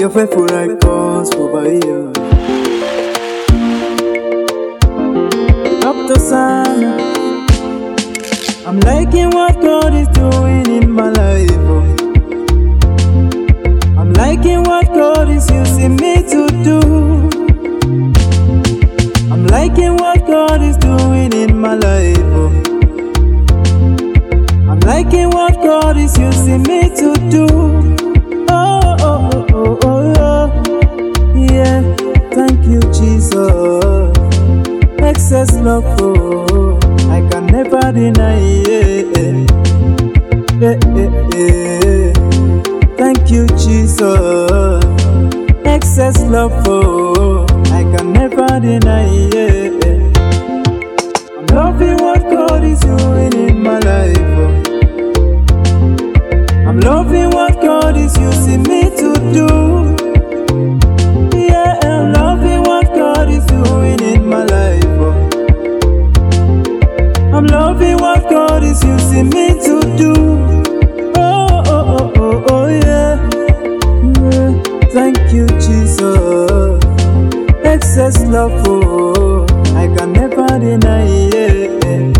Your faithful right cause for you. Dr. Sana, I'm liking what God is doing in my life. I'm liking what God is using me to do. I'm liking what God is doing in my life. I'm liking what God is using me to do. Oh, oh, oh, oh, oh, oh. Yeah, thank you, Jesus. Excess love, oh, I can never deny it. Thank you, Jesus. Excess love, oh, I can never deny it. I'm loving what God is doing in my life. I'm loving what God is using me to do. Yeah, I'm loving what God is doing in my life. I'm loving what God is using me to do. Oh, oh, oh, oh, oh, yeah. Yeah. Thank you, Jesus. Excess love, oh, I can never deny it.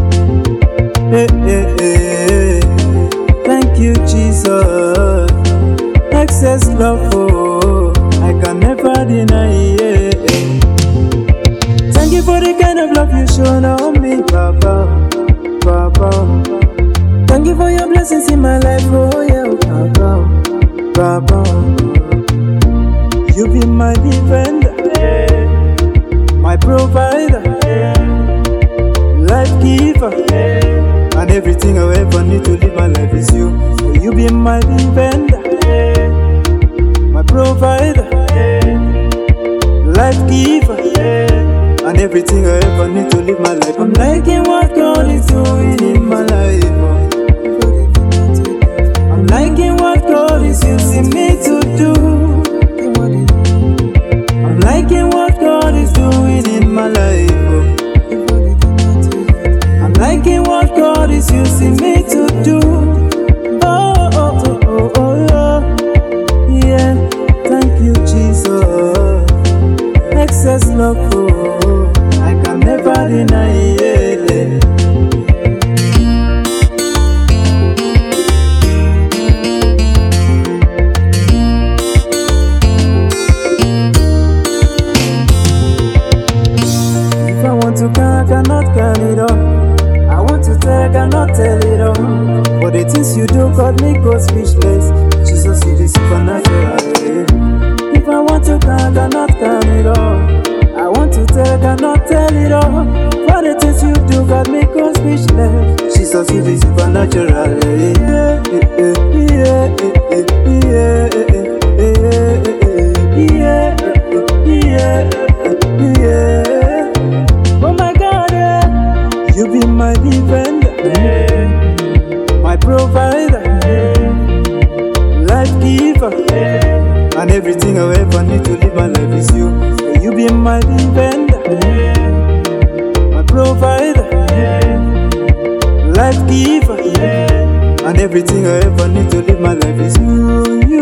Thank you, Jesus. Excess love, oh, I can never deny it. Thank you for the kind of love you shown on me, Papa. Papa. Thank you for your blessings in my life, oh yeah, Papa. Papa. You be my defender, my provider, life giver, and everything I ever need to live my life is you. So you be my defender, my provider, life giver, and everything I ever need to live my life. I'm liking what God is doing in my life. I'm liking what God is using me to do. I'm liking what God is doing in my life. I'm liking what God is using me to do. Oh, oh, oh, oh, oh, oh. Yeah, thank you, Jesus. Excess love, oh, I can never deny it. If I want to can, I cannot can it all. I want to tell, I cannot tell it all. For the things you do, God make us speechless. Jesus, it is supernatural. If I want to can, I cannot can it all. I want to tell, I cannot tell it all. For the things you do, God make us speechless. Jesus, it is supernatural. Oh my God, yeah. You be my defender, my provider, life giver, and everything I ever need to live my life is you. So you be my defender, my provider, life giver, and everything I ever need to live my life is you.